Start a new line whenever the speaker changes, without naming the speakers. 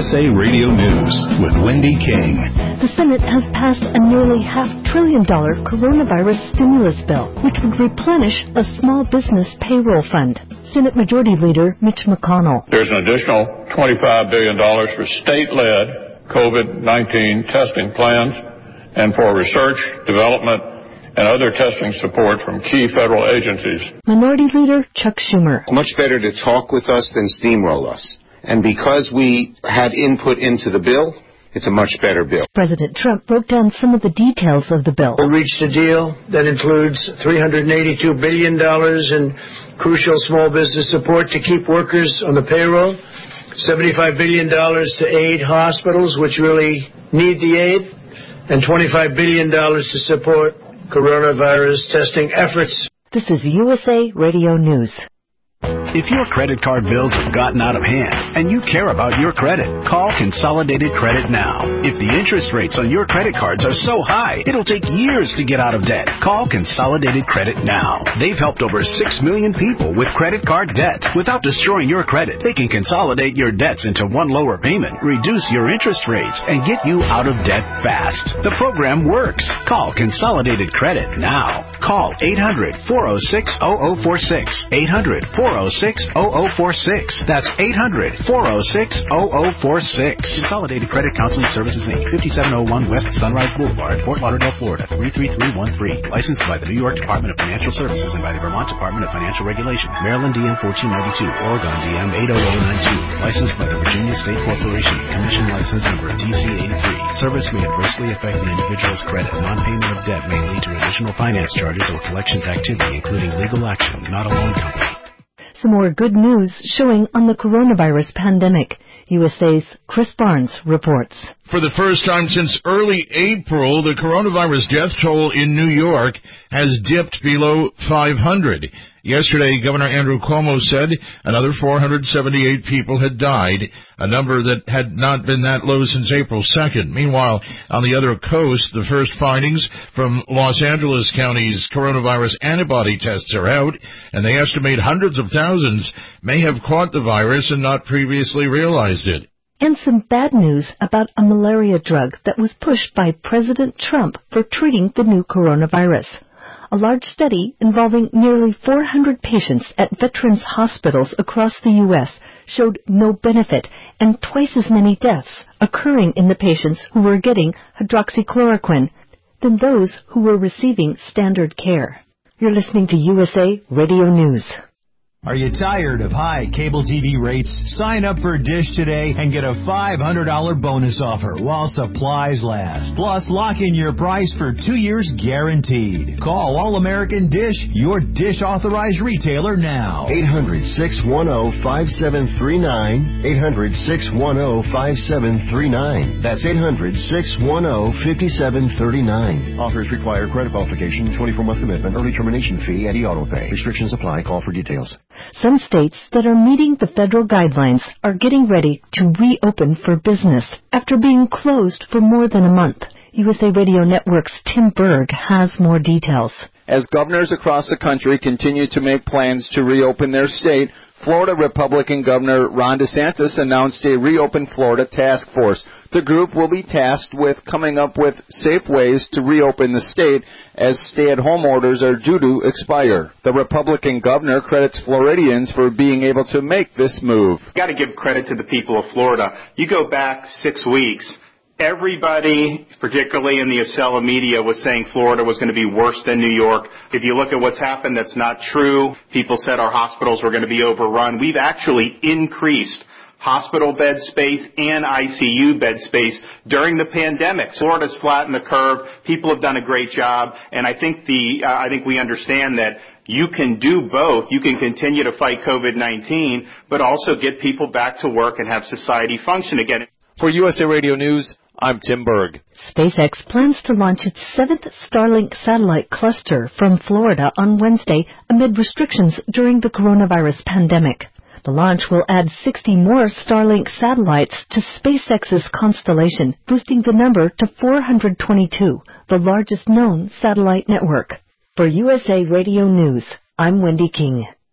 USA Radio News with Wendy King.
The Senate has passed a nearly $500 billion coronavirus stimulus bill, which would replenish a small business payroll fund. Senate Majority Leader Mitch McConnell.
There's an additional $25 billion for state-led COVID-19 testing plans and for research, development, and other testing support from key federal agencies.
Minority Leader Chuck Schumer.
It's much better to talk with us than steamroll us. And because we had input into the bill, it's a much better bill.
President Trump broke down some of the details of the bill.
We reached a deal that includes $382 billion in crucial small business support to keep workers on the payroll, $75 billion to aid hospitals, which really need the aid, and $25 billion to support coronavirus testing efforts.
This is USA Radio News.
If your credit card bills have gotten out of hand and you care about your credit, call Consolidated Credit now. If the interest rates on your credit cards are so high, it'll take years to get out of debt. Call Consolidated Credit now. They've helped over 6 million people with credit card debt. Without destroying your credit, they can consolidate your debts into one lower payment, reduce your interest rates, and get you out of debt fast. The program works. Call Consolidated Credit now. Call 800-406-0046. 800-406-0046. That's 800-406-0046. Consolidated Credit Counseling Services, Inc., 5701 West Sunrise Boulevard, Fort Lauderdale, Florida, 33313. Licensed by the New York Department of Financial Services and by the Vermont Department of Financial Regulation. Maryland DM 1492, Oregon DM 80092. Licensed by the Virginia State Corporation. Commission license number DC83. Service may adversely affect the individual's credit. Non-payment of debt may lead to additional finance charges or collections activity, including legal action, not a loan company.
Some more good news showing on the coronavirus pandemic. USA's Chris Barnes reports.
For the first time since early April, the coronavirus death toll in New York has dipped below 500. Yesterday, Governor Andrew Cuomo said another 478 people had died, a number that had not been that low since April 2nd. Meanwhile, on the other coast, the first findings from Los Angeles County's coronavirus antibody tests are out, and they estimate hundreds of thousands may have caught the virus and not previously realized it.
And some bad news about a malaria drug that was pushed by President Trump for treating the new coronavirus. A large study involving nearly 400 patients at veterans hospitals across the U.S. showed no benefit and twice as many deaths occurring in the patients who were getting hydroxychloroquine than those who were receiving standard care. You're listening to USA Radio News.
Are you tired of high cable TV rates? Sign up for Dish today and get a $500 bonus offer while supplies last. Plus, lock in your price for 2 years guaranteed. Call All-American Dish, your Dish authorized retailer now.
800-610-5739. 800-610-5739. That's 800-610-5739. Offers require credit qualification, 24-month commitment, early termination fee, and auto pay. Restrictions apply. Call for details.
Some states that are meeting the federal guidelines are getting ready to reopen for business after being closed for more than a month. USA Radio Network's Tim Berg has more details.
As governors across the country continue to make plans to reopen their state, Florida Republican Governor Ron DeSantis announced a Reopen Florida task force. The group will be tasked with coming up with safe ways to reopen the state as stay-at-home orders are due to expire. The Republican governor credits Floridians for being able to make this move.
Got to give credit to the people of Florida. You go back 6 weeks, everybody, particularly in the Acela media, was saying Florida was going to be worse than New York. If you look at what's happened, that's not true. People said our hospitals were going to be overrun. We've actually increased hospital bed space and ICU bed space during the pandemic. Florida's flattened the curve. People have done a great job, and I think we understand that you can do both. You can continue to fight COVID-19, but also get people back to work and have society function again.
For USA Radio News, I'm Tim Berg.
SpaceX plans to launch its 7th Starlink satellite cluster from Florida on Wednesday amid restrictions during the coronavirus pandemic. The launch will add 60 more Starlink satellites to SpaceX's constellation, boosting the number to 422, the largest known satellite network. For USA Radio News, I'm Wendy King.